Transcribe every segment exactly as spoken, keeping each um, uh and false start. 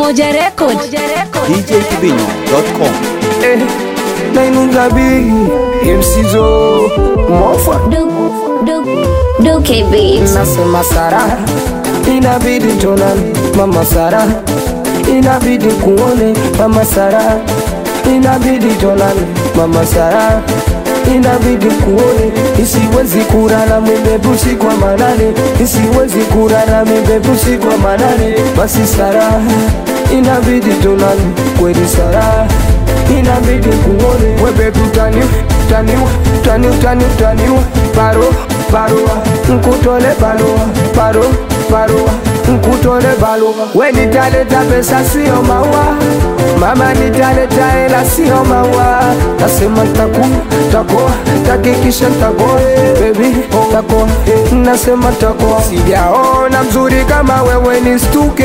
Umoja Record D J Kibinyo dot com. Eh, Nainuga B, M C Zo, Mofa Duke Beats. Nasema Sara, inabidi tonani Mama Sara, inabidi kuone Mama Sara, inabidi tonani Mama Sara, inabidi kuone. Isiwezi kurara mibebusi kwa manane, isiwezi kurara mibebusi kwa manane. Basi Sara, inabidi tonani kweli Sara, inabidi kuone. Webe tutani, taniwa, tani, tani, taniwa. Paro, paroa, nkutole baloa. Paro, paroa, nkutole baloa. We nitaleta pesa sio maua, mama nitaleta hela sio maua. Nasema taku, takoa, takikisha takoa. Baby, takoa, nasema takoa. Sijaona mzuri kama wewe nistuke,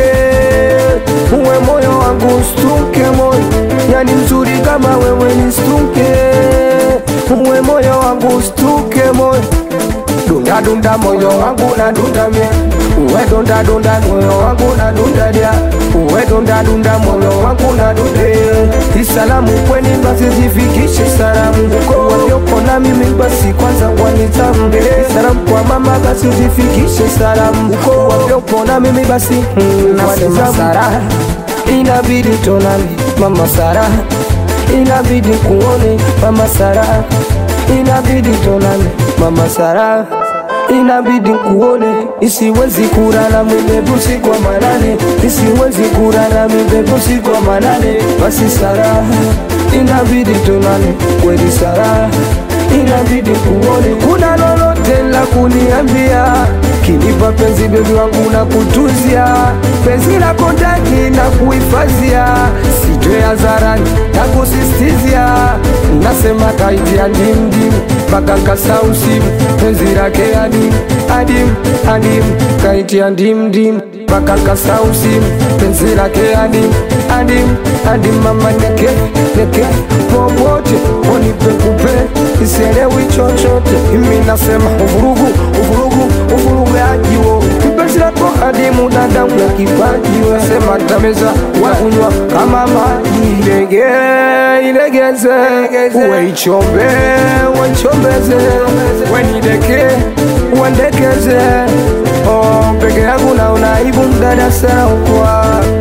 uwe moyo wangu stuke moyo. Yani mzuri kama wewe nistuke, uwe moyo wangu stuke moyo. Dunda dunda moyo wangu na dunda mie, uwe dunda dunda moyo wangu na dunda dia, uwe dunda dunda moyo wangu na dunda. Isalamu kweni basi zifikishe salamu kwa walioko na mimi basi kwanza wanitamu. Salamu kwa mama basi zifikishe salamu kwa walioko na mimi basi nasema Sara, inabidi tonani Mama Sara, inabidi kuone Mama Sara, inabidi tonani Mama Sara, inabidi kuone. Isiwezi kurara mibebusi kwa manane, isiwezi kurara mibebusi kwa manane. Basi Sara, inabidi tonani kweli Sara, inabidi kuone. Kuna lolote la kuniambia, kinipa penzi bebi wangu na kutuzia, penzi lako ndani na kuhifadhia, sitoe hadharani na kusistizia. Nasema kaitia ndim ndim mpaka nkasa usimu, penzi lake adim adim adim. Kaitia ndim ndim mpaka nkasa usimu, penzi lake adim adim adim. Mama neke neke popote unipe kupe, isielewi chochote. Mimi nasema uvurugu uvurugu uvurugu ajiwo, penzi lako adimu dada una kipaji. Sema tameza wakunywa kama maji, ilege ilegeze uwe ichombe uwe ichombeze, wenideke uendekeze. Oh, peke yangu na unaibu mdada sana ukwa,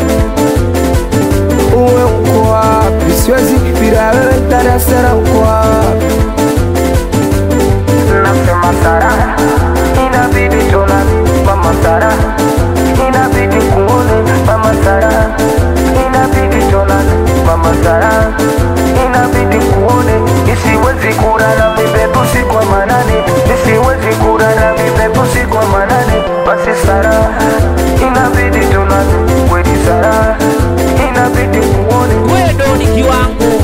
uwe ukwa, siwezi bila wewe dada sana ukwa. Nasema Sara, inabidi tonani Mama Sara, inabidi kuone Mama Sara, inabidi tonani Mama Sara, inabidi kuone. Isiwezi kurara mibebusi kwa manane, isiwezi kurara mibebusi kwa manane. Basi Sara, inabidi tonani kweli Sara, inabidi kuone. Wewe ndo ni kiwango